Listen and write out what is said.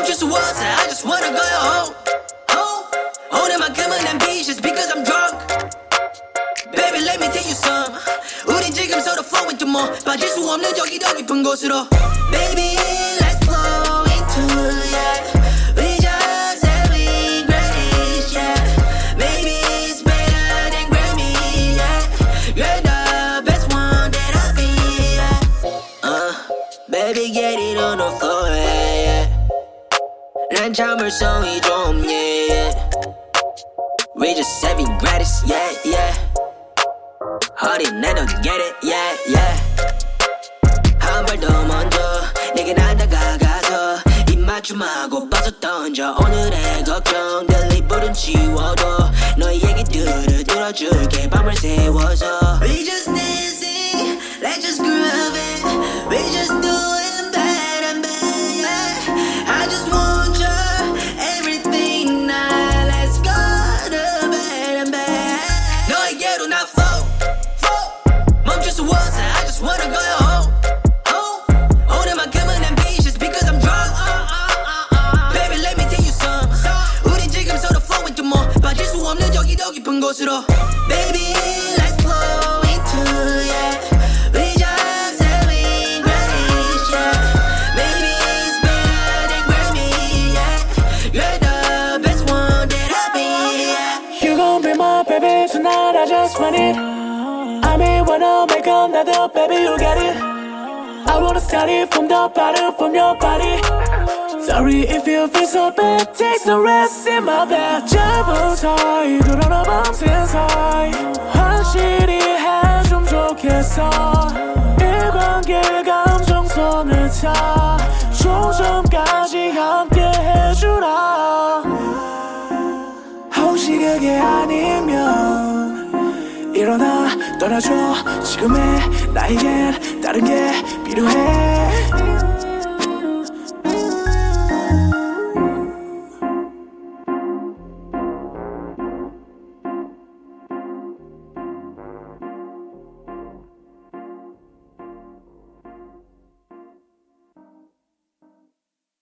멈출 수 없어 I just wanna go home 오늘만큼은 ambitious because I'm drunk Baby let me tell you some 우린 지금 서로 flow into more 빠질 수 없는 저기 더 깊은 곳으로 Baby let's flow into yeah We just having grace yeah Maybe it's better than Grammy yeah You're the best one that I've been yeah Baby get it on the floor yeah 난 참을성이 좀 yeah We just having gratis yeah yeah 어린 내 don't get it yeah yeah 한 발 더 먼저 내게 난 다가가서 입 맞춤하고 빠져 던져 오늘의 걱정들 이불은 치워도 너의 얘기들을 들어줄게 밤을 새워서 We just dancing let's just groove it We just doing bad and bad yeah I just want you everything tonight Let's go to bed and bed 너에게로 나 flow 멈출 수 없어 I just wanna go home 오늘만큼은 ambitious because I'm drunk Baby let me tell you some 우린 지금 서로 flow into more 빠질 수 없는 저기 더 깊은 곳으로 Baby let's flow into yeah We just having grace yeah Maybe it's better than Grammy yeah You're the best one that I've been yeah You gon' be my baby tonight I just want it I may wanna make another baby you get it I wanna start it from the bottom from your body Sorry if you feel so bad Take some rest in my bed 짧은 사이 돌아나 밤새 사이 확실히 해좀 좋겠어 이 관계 감정선을 타 초점까지 함께 해주라 혹시 그게 아니면 일어나 떠나줘 지금의 나에겐 다른 게 필요해